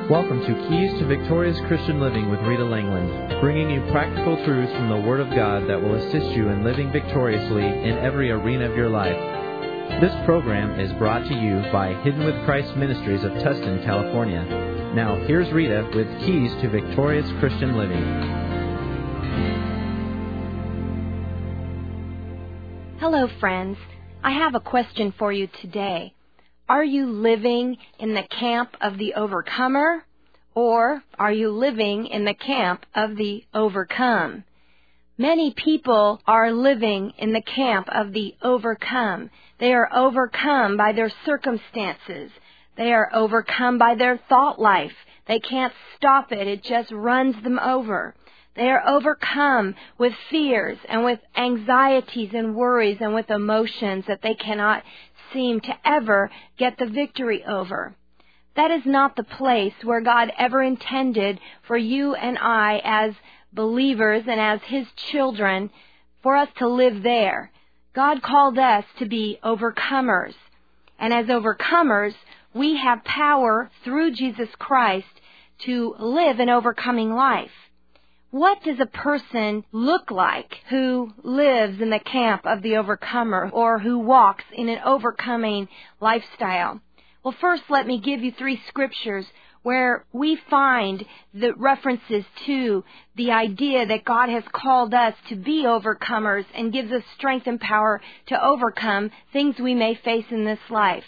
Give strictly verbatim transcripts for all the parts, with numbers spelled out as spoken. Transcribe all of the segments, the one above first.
Welcome to Keys to Victorious Christian Living with Rita Langland, bringing you practical truths from the Word of God that will assist you in living victoriously in every arena of your life. This program is brought to you by Hidden with Christ Ministries of Tustin, California. Now, here's Rita with Keys to Victorious Christian Living. Hello, friends. I have a question for you today. Are you living in the camp of the overcomer, or are you living in the camp of the overcome? Many people are living in the camp of the overcome. They are overcome by their circumstances. They are overcome by their thought life. They can't stop it. It just runs them over. They are overcome with fears and with anxieties and worries and with emotions that they cannot seem to ever get the victory over. That is not the place where God ever intended for you and I as believers and as His children for us to live there. God called us to be overcomers. And as overcomers, we have power through Jesus Christ to live an overcoming life. What does a person look like who lives in the camp of the overcomer or who walks in an overcoming lifestyle? Well, first, let me give you three scriptures where we find the references to the idea that God has called us to be overcomers and gives us strength and power to overcome things we may face in this life.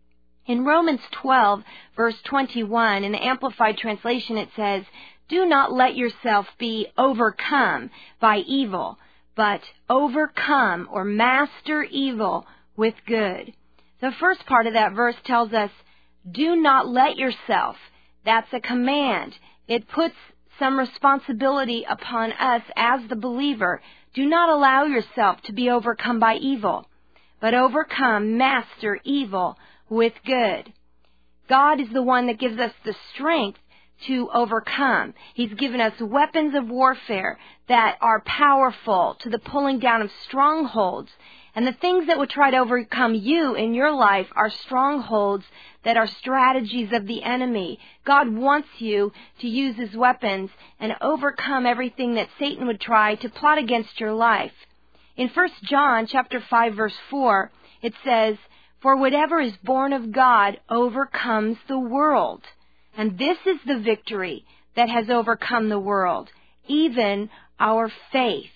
In Romans twelve, verse twenty-one, in the Amplified Translation, it says, "Do not let yourself be overcome by evil, but overcome or master evil with good." The first part of that verse tells us, do not let yourself. That's a command. It puts some responsibility upon us as the believer. Do not allow yourself to be overcome by evil, but overcome, master evil with good. God is the one that gives us the strength to overcome. He's given us weapons of warfare that are powerful to the pulling down of strongholds. And the things that would try to overcome you in your life are strongholds that are strategies of the enemy. God wants you to use His weapons and overcome everything that Satan would try to plot against your life. In First John chapter five, verse four, it says, "For whatever is born of God overcomes the world. And this is the victory that has overcome the world, even our faith."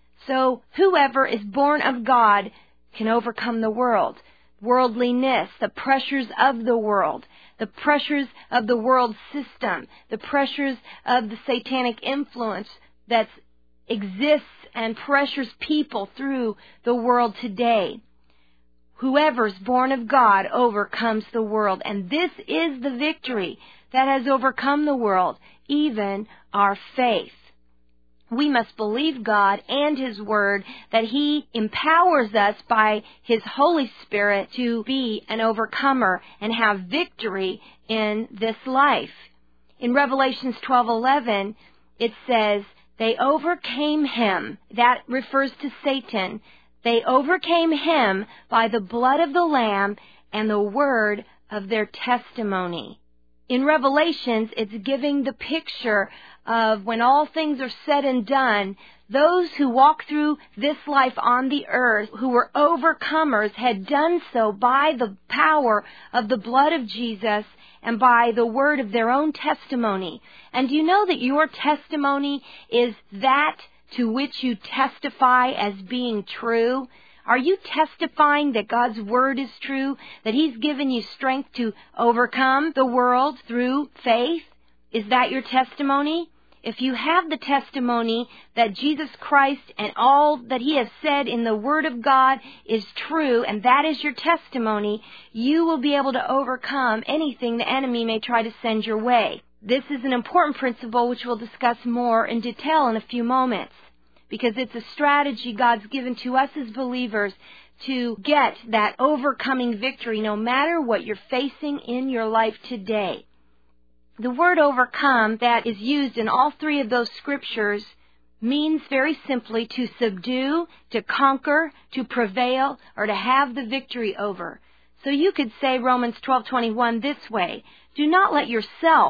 So whoever is born of God can overcome the world. Worldliness, the pressures of the world, the pressures of the world system, the pressures of the satanic influence that exists and pressures people through the world today. Whoever's born of God overcomes the world. And this is the victory that has overcome the world, even our faith. We must believe God and His Word that He empowers us by His Holy Spirit to be an overcomer and have victory in this life. In Revelations twelve eleven, it says, "They overcame him." That refers to Satan. "They overcame him by the blood of the Lamb and the word of their testimony." In Revelations, it's giving the picture of when all things are said and done, those who walk through this life on the earth, who were overcomers, had done so by the power of the blood of Jesus and by the word of their own testimony. And do you know that your testimony is that to which you testify as being true? Are you testifying that God's Word is true, that He's given you strength to overcome the world through faith? Is that your testimony? If you have the testimony that Jesus Christ and all that He has said in the Word of God is true, and that is your testimony, you will be able to overcome anything the enemy may try to send your way. This is an important principle which we'll discuss more in detail in a few moments, because it's a strategy God's given to us as believers to get that overcoming victory no matter what you're facing in your life today. The word overcome that is used in all three of those scriptures means very simply to subdue, to conquer, to prevail, or to have the victory over. So you could say Romans twelve twenty-one this way, "Do not let yourself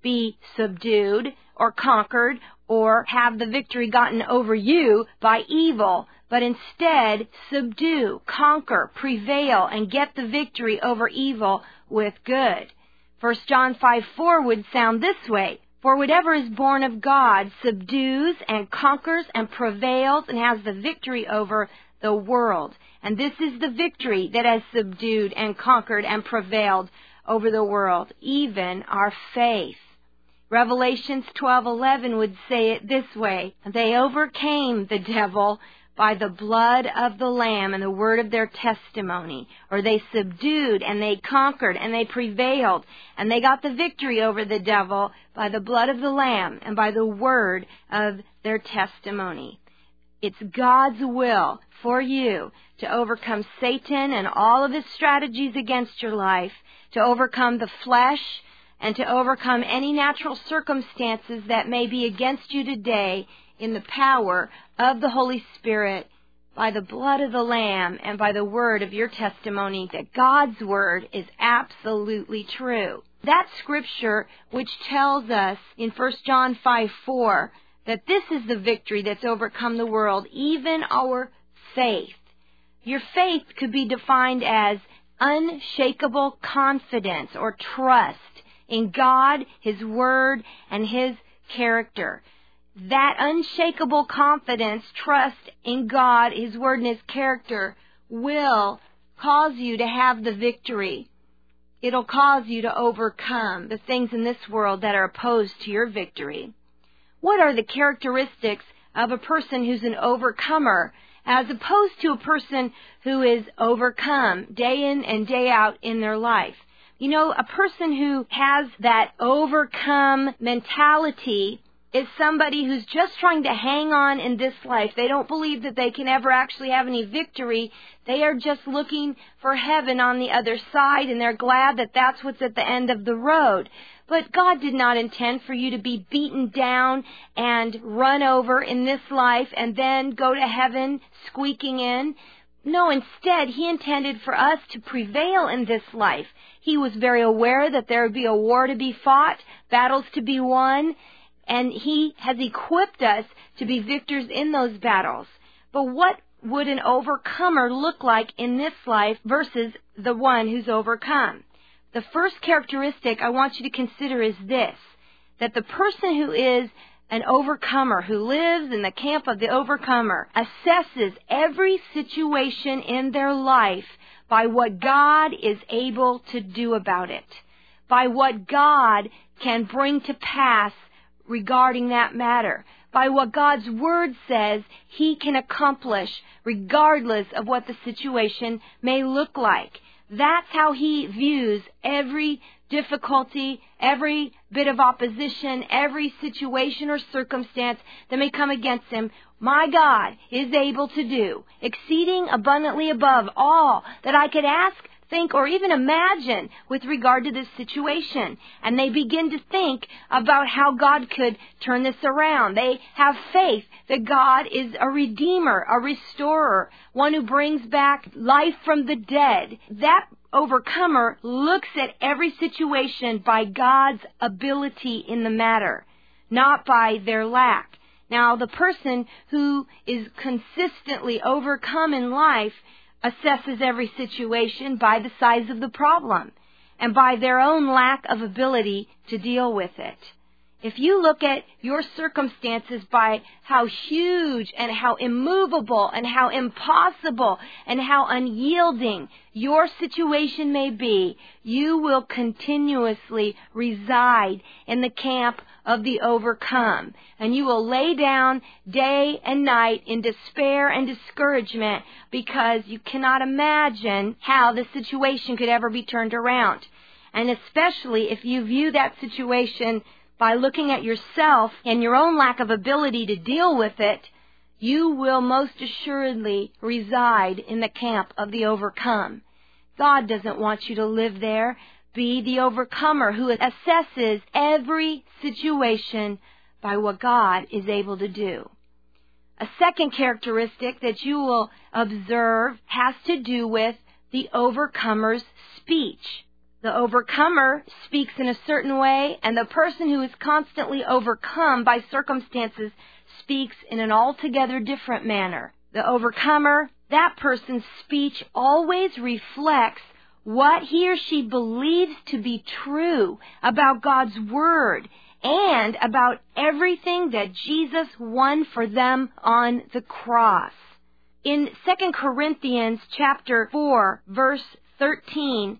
be subdued or conquered or have the victory gotten over you by evil, but instead subdue, conquer, prevail, and get the victory over evil with good. First John five four would sound this way: for whatever is born of God subdues and conquers and prevails and has the victory over the world. And this is the victory that has subdued and conquered and prevailed over the world, even our faith. Revelations twelve eleven would say it this way: they overcame the devil by the blood of the Lamb and the word of their testimony. Or they subdued and they conquered and they prevailed and they got the victory over the devil by the blood of the Lamb and by the word of their testimony. It's God's will for you to overcome Satan and all of his strategies against your life, to overcome the flesh, and to overcome any natural circumstances that may be against you today in the power of the Holy Spirit, by the blood of the Lamb and by the word of your testimony that God's word is absolutely true. That scripture which tells us in First John five four that this is the victory that's overcome the world, even our faith. Your faith could be defined as unshakable confidence or trust in God, His Word, and His character. That unshakable confidence, trust in God, His Word, and His character will cause you to have the victory. It'll cause you to overcome the things in this world that are opposed to your victory. What are the characteristics of a person who's an overcomer as opposed to a person who is overcome day in and day out in their life? You know, a person who has that overcome mentality is somebody who's just trying to hang on in this life. They don't believe that they can ever actually have any victory. They are just looking for heaven on the other side, and they're glad that that's what's at the end of the road. But God did not intend for you to be beaten down and run over in this life and then go to heaven squeaking in. No, instead, He intended for us to prevail in this life. He was very aware that there would be a war to be fought, battles to be won, and He has equipped us to be victors in those battles. But what would an overcomer look like in this life versus the one who's overcome? The first characteristic I want you to consider is this, that the person who is an overcomer, who lives in the camp of the overcomer, assesses every situation in their life by what God is able to do about it, by what God can bring to pass regarding that matter, by what God's Word says He can accomplish regardless of what the situation may look like. That's how he views every difficulty, every bit of opposition, every situation or circumstance that may come against him. My God is able to do exceeding abundantly above all that I could ask, think, or even imagine with regard to this situation. And they begin to think about how God could turn this around. They have faith that God is a redeemer, a restorer, one who brings back life from the dead. That overcomer looks at every situation by God's ability in the matter, not by their lack. Now, the person who is consistently overcome in life assesses every situation by the size of the problem and by their own lack of ability to deal with it. If you look at your circumstances by how huge and how immovable and how impossible and how unyielding your situation may be, you will continuously reside in the camp of the overcome. And you will lay down day and night in despair and discouragement because you cannot imagine how the situation could ever be turned around. And especially if you view that situation by looking at yourself and your own lack of ability to deal with it, you will most assuredly reside in the camp of the overcome. God doesn't want you to live there. Be the overcomer who assesses every situation by what God is able to do. A second characteristic that you will observe has to do with the overcomer's speech. The overcomer speaks in a certain way, and the person who is constantly overcome by circumstances speaks in an altogether different manner. The overcomer, that person's speech always reflects what he or she believes to be true about God's Word and about everything that Jesus won for them on the cross. In Second Corinthians chapter four, verse thirteen,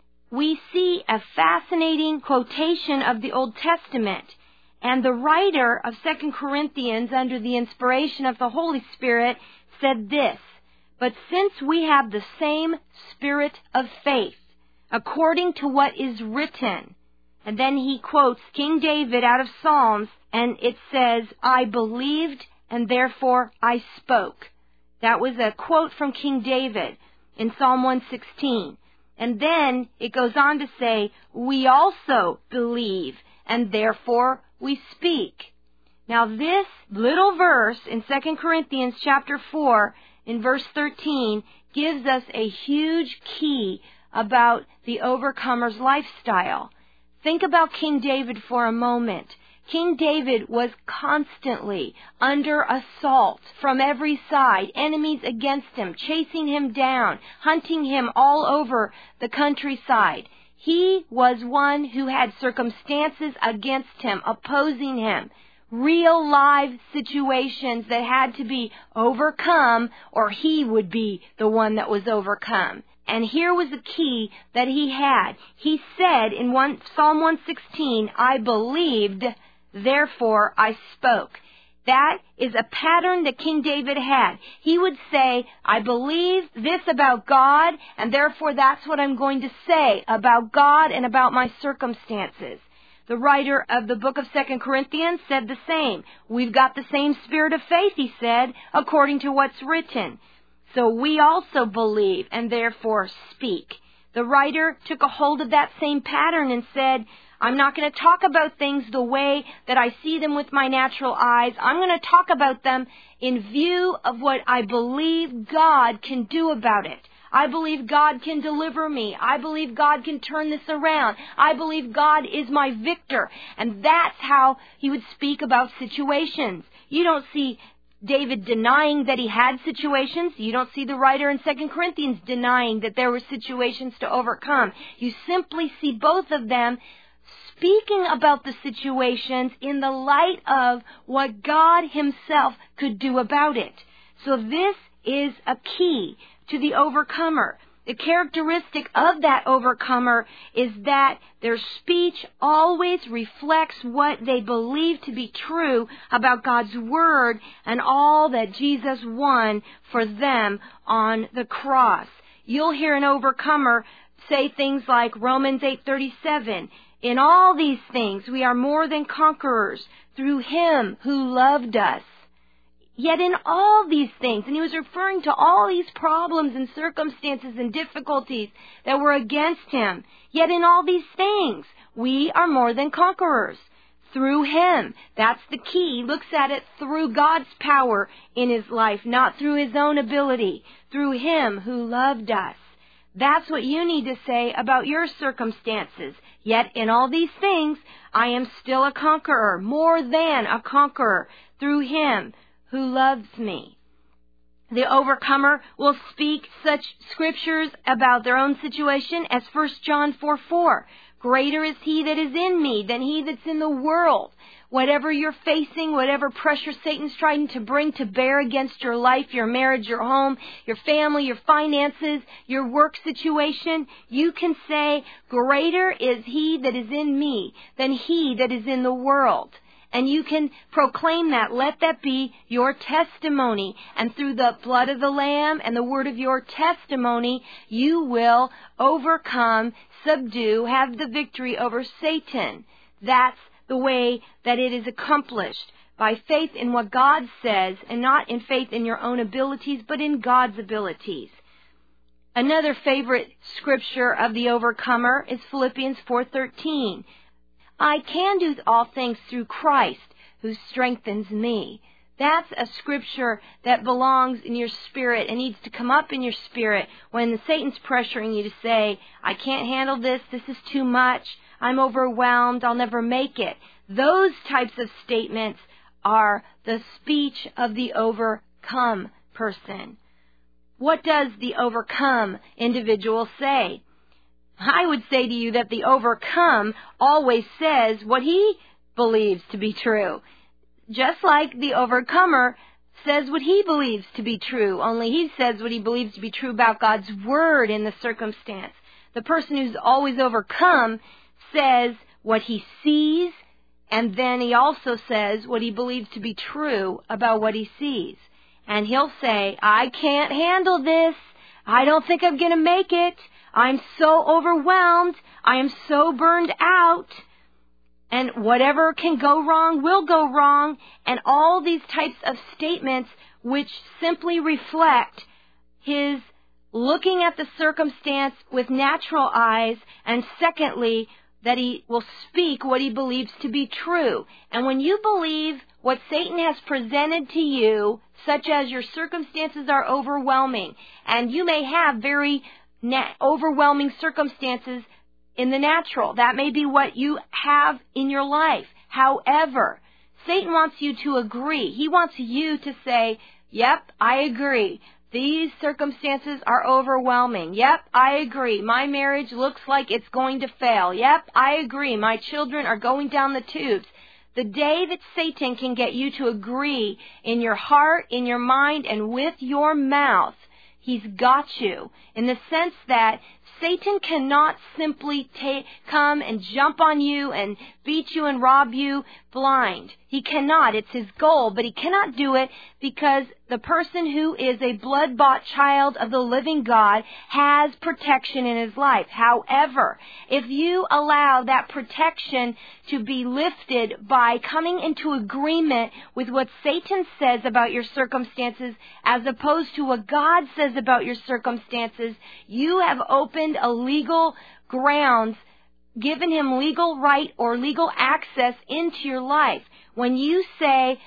we see a fascinating quotation of the Old Testament. And the writer of Second Corinthians, under the inspiration of the Holy Spirit, said this, "But since we have the same spirit of faith, according to what is written," and then he quotes King David out of Psalms, and it says, "I believed and therefore I spoke." That was a quote from King David in Psalm one sixteen. And then it goes on to say, "We also believe and therefore we speak." Now this little verse in Second Corinthians chapter four in verse thirteen gives us a huge key about the overcomer's lifestyle. Think about King David for a moment. King David was constantly under assault from every side, enemies against him, chasing him down, hunting him all over the countryside. He was one who had circumstances against him, opposing him, real live situations that had to be overcome, or he would be the one that was overcome. And here was the key that he had. He said in one, Psalm one sixteen, "I believed, therefore I spoke." That is a pattern that King David had. He would say, "I believe this about God, and therefore that's what I'm going to say about God and about my circumstances." The writer of the book of Second Corinthians said the same. "We've got the same spirit of faith," he said, "according to what's written. So we also believe and therefore speak." The writer took a hold of that same pattern and said, "I'm not going to talk about things the way that I see them with my natural eyes. I'm going to talk about them in view of what I believe God can do about it. I believe God can deliver me. I believe God can turn this around. I believe God is my victor." And that's how he would speak about situations. You don't see David denying that he had situations. You don't see the writer in Second Corinthians denying that there were situations to overcome. You simply see both of them speaking about the situations in the light of what God himself could do about it. So this is a key to the overcomer. The characteristic of that overcomer is that their speech always reflects what they believe to be true about God's Word and all that Jesus won for them on the cross. You'll hear an overcomer say things like Romans eight thirty-seven, "In all these things we are more than conquerors through Him who loved us." Yet in all these things, and he was referring to all these problems and circumstances and difficulties that were against him, yet in all these things, we are more than conquerors through Him. That's the key. He looks at it through God's power in his life, not through his own ability, through Him who loved us. That's what you need to say about your circumstances. Yet in all these things, I am still a conqueror, more than a conqueror, through Him who loves me. The overcomer will speak such scriptures about their own situation as First John four four. "Greater is He that is in me than he that's in the world." Whatever you're facing, whatever pressure Satan's trying to bring to bear against your life, your marriage, your home, your family, your finances, your work situation, you can say, "Greater is He that is in me than he that is in the world." And you can proclaim that. Let that be your testimony. And through the blood of the Lamb and the word of your testimony, you will overcome, subdue, have the victory over Satan. That's the way that it is accomplished. By faith in what God says, and not in faith in your own abilities, but in God's abilities. Another favorite scripture of the overcomer is Philippians four thirteen. "I can do all things through Christ who strengthens me." That's a scripture that belongs in your spirit and needs to come up in your spirit when Satan's pressuring you to say, I can't handle this, this is too much, I'm overwhelmed, I'll never make it. Those types of statements are the speech of the overcome person. What does the overcome individual say? I would say to you that the overcome always says what he believes to be true. Just like the overcomer says what he believes to be true, only he says what he believes to be true about God's word in the circumstance. The person who's always overcome says what he sees, and then he also says what he believes to be true about what he sees. And he'll say, I can't handle this. I don't think I'm going to make it. I'm so overwhelmed. I am so burned out. And whatever can go wrong will go wrong. And all these types of statements which simply reflect his looking at the circumstance with natural eyes, and secondly, that he will speak what he believes to be true. And when you believe what Satan has presented to you, such as your circumstances are overwhelming, and you may have very na- overwhelming circumstances in the natural. That may be what you have in your life. However, Satan wants you to agree. He wants you to say, yep, I agree. These circumstances are overwhelming. Yep, I agree. My marriage looks like it's going to fail. Yep, I agree. My children are going down the tubes. The day that Satan can get you to agree in your heart, in your mind, and with your mouth, he's got you. In the sense that Satan cannot simply take, come and jump on you and beat you and rob you blind. He cannot. It's his goal, but he cannot do it because the person who is a blood-bought child of the living God has protection in his life. However, if you allow that protection to be lifted by coming into agreement with what Satan says about your circumstances as opposed to what God says about your circumstances, you have opened a legal grounds, given him legal right or legal access into your life. When you say,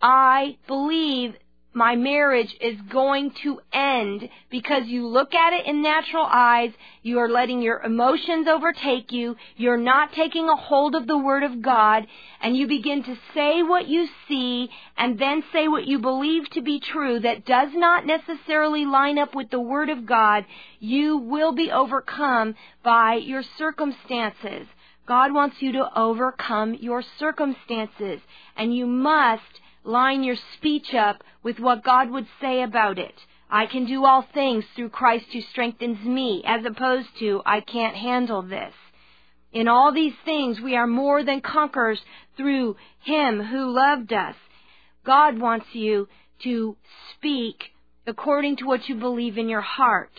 I believe my marriage is going to end because you look at it in natural eyes, you are letting your emotions overtake you, you're not taking a hold of the Word of God, and you begin to say what you see and then say what you believe to be true that does not necessarily line up with the Word of God, you will be overcome by your circumstances. God wants you to overcome your circumstances, and you must line your speech up with what God would say about it. I can do all things through Christ who strengthens me, as opposed to I can't handle this. In all these things, we are more than conquerors through Him who loved us. God wants you to speak according to what you believe in your heart.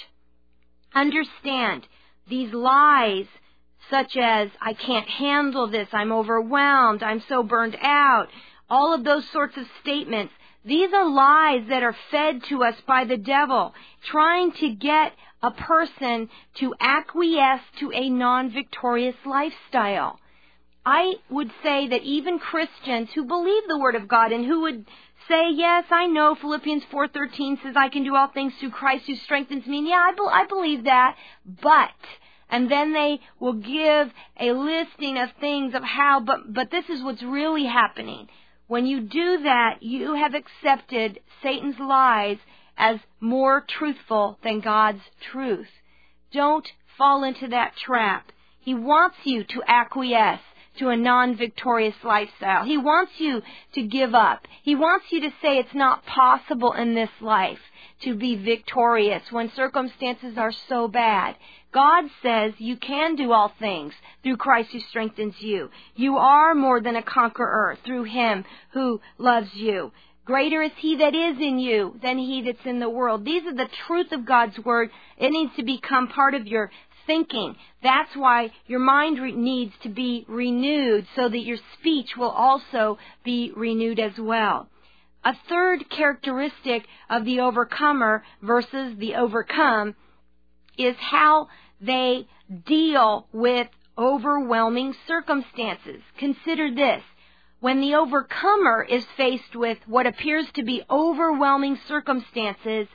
Understand, these lies such as, I can't handle this, I'm overwhelmed, I'm so burned out, all of those sorts of statements, these are lies that are fed to us by the devil, trying to get a person to acquiesce to a non-victorious lifestyle. I would say that even Christians who believe the Word of God and who would say, yes, I know Philippians four thirteen says I can do all things through Christ who strengthens me. And yeah, I, be- I believe that, but... And then they will give a listing of things of how, but, but this is what's really happening. When you do that, you have accepted Satan's lies as more truthful than God's truth. Don't fall into that trap. He wants you to acquiesce to a non-victorious lifestyle. He wants you to give up. He wants you to say it's not possible in this life to be victorious when circumstances are so bad. God says you can do all things through Christ who strengthens you. You are more than a conqueror through Him who loves you. Greater is He that is in you than he that's in the world. These are the truth of God's Word. It needs to become part of your thinking. That's why your mind re- needs to be renewed so that your speech will also be renewed as well. A third characteristic of the overcomer versus the overcome is how they deal with overwhelming circumstances. Consider this. When the overcomer is faced with what appears to be overwhelming circumstances,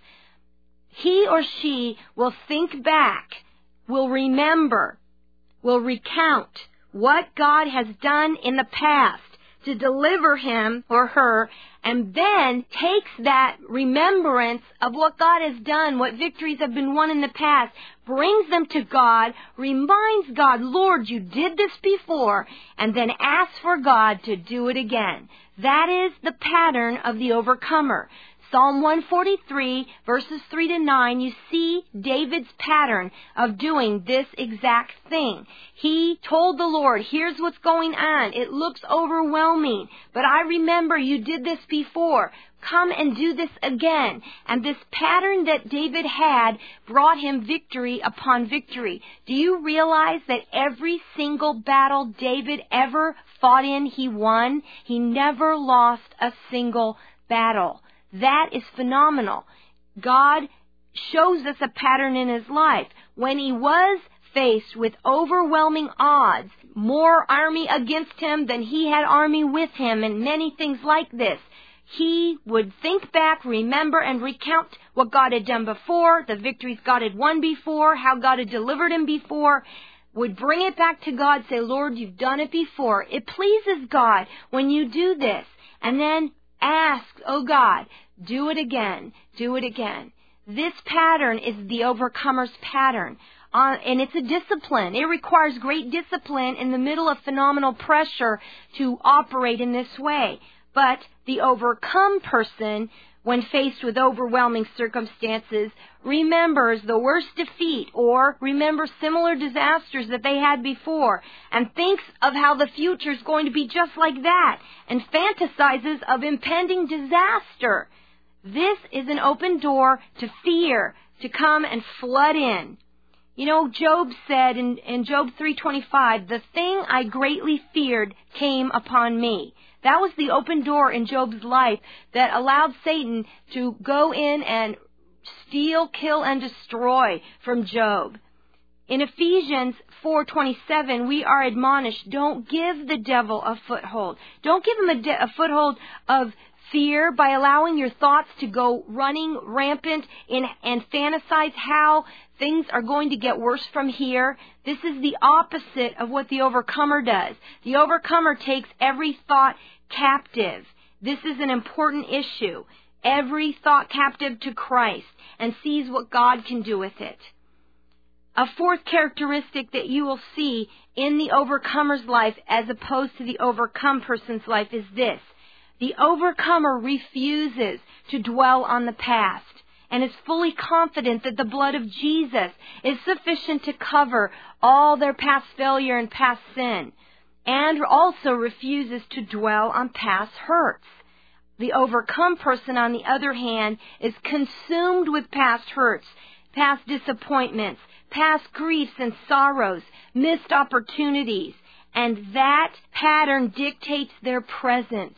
he or she will think back, will remember, will recount what God has done in the past to deliver him or her, and then takes that remembrance of what God has done, what victories have been won in the past, brings them to God, reminds God, Lord, you did this before, and then asks for God to do it again. That is the pattern of the overcomer. Psalm one forty-three, verses three to nine, you see David's pattern of doing this exact thing. He told the Lord, here's what's going on. It looks overwhelming, but I remember you did this before. Come and do this again. And this pattern that David had brought him victory upon victory. Do you realize that every single battle David ever fought in, he won? He never lost a single battle. That is phenomenal. God shows us a pattern in his life. When he was faced with overwhelming odds, more army against him than he had army with him, and many things like this, he would think back, remember, and recount what God had done before, the victories God had won before, how God had delivered him before, would bring it back to God, say, Lord, you've done it before. It pleases God when you do this. And then ask, oh God, do it again, do it again. This pattern is the overcomer's pattern. Uh, and it's a discipline. It requires great discipline in the middle of phenomenal pressure to operate in this way. But the overcome person, when faced with overwhelming circumstances, remembers the worst defeat or remembers similar disasters that they had before and thinks of how the future is going to be just like that and fantasizes of impending disaster. This is an open door to fear to come and flood in. You know, Job said in, in Job three twenty-five, the thing I greatly feared came upon me. That was the open door in Job's life that allowed Satan to go in and steal, kill, and destroy from Job. In Ephesians four twenty-seven, we are admonished, don't give the devil a foothold. Don't give him a, de- a foothold of fear by allowing your thoughts to go running rampant in, and fantasize how things are going to get worse from here. This is the opposite of what the overcomer does. The overcomer takes every thought captive. This is an important issue. Every thought captive to Christ and sees what God can do with it. A fourth characteristic that you will see in the overcomer's life as opposed to the overcome person's life is this. The overcomer refuses to dwell on the past and is fully confident that the blood of Jesus is sufficient to cover all their past failure and past sin, and also refuses to dwell on past hurts. The overcome person, on the other hand, is consumed with past hurts, past disappointments, past griefs and sorrows, missed opportunities, and that pattern dictates their present.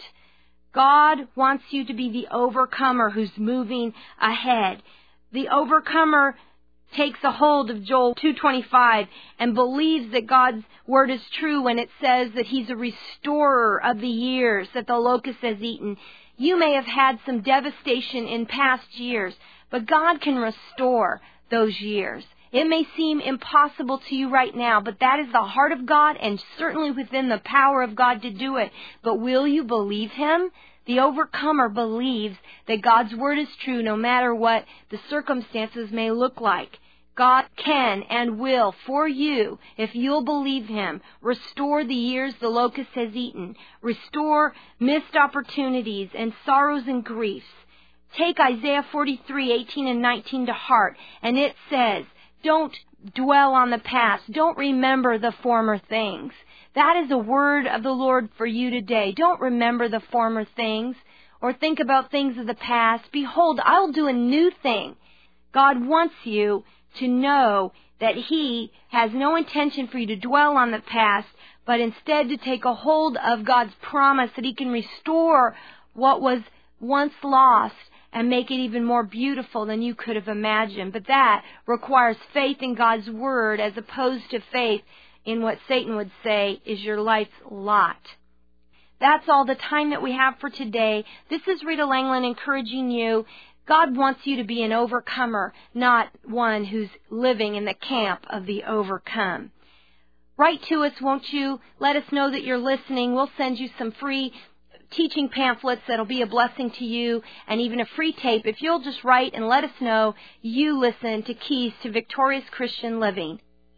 God wants you to be the overcomer who's moving ahead. The overcomer takes a hold of Joel two twenty-five and believes that God's word is true when it says that he's a restorer of the years that the locust has eaten. You may have had some devastation in past years, but God can restore those years. It may seem impossible to you right now, but that is the heart of God and certainly within the power of God to do it. But will you believe him? The overcomer believes that God's word is true no matter what the circumstances may look like. God can and will, for you, if you'll believe him, restore the years the locust has eaten, restore missed opportunities and sorrows and griefs. Take Isaiah forty-three, eighteen and nineteen to heart, and it says, don't dwell on the past. Don't remember the former things. That is a word of the Lord for you today. Don't remember the former things or think about things of the past. Behold, I'll do a new thing. God wants you to know that he has no intention for you to dwell on the past, but instead to take a hold of God's promise that he can restore what was once lost and make it even more beautiful than you could have imagined. But that requires faith in God's word as opposed to faith in what Satan would say is your life's lot. That's all the time that we have for today. This is Rita Langland encouraging you. God wants you to be an overcomer, not one who's living in the camp of the overcome. Write to us, won't you? Let us know that you're listening. We'll send you some free teaching pamphlets that'll be a blessing to you, and even a free tape if you'll just write and let us know you listen to Keys to Victorious Christian Living.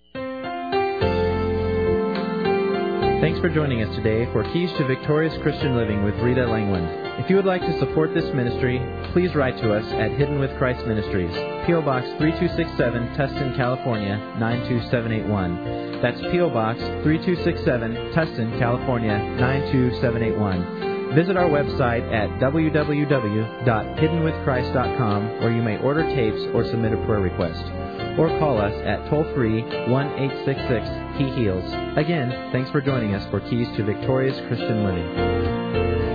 Thanks for joining us today for Keys to Victorious Christian Living with Rita Langland. If you would like to support this ministry, please write to us at Hidden with Christ Ministries, P O Box three two six seven, Tustin, California, nine two seven eight one. That's P O Box three two six seven, Tustin, California, nine two seven eight one. Visit our website at w w w dot hidden with christ dot com, where you may order tapes or submit a prayer request. Or call us at toll-free one eight six six, He Heals. Again, thanks for joining us for Keys to Victorious Christian Living.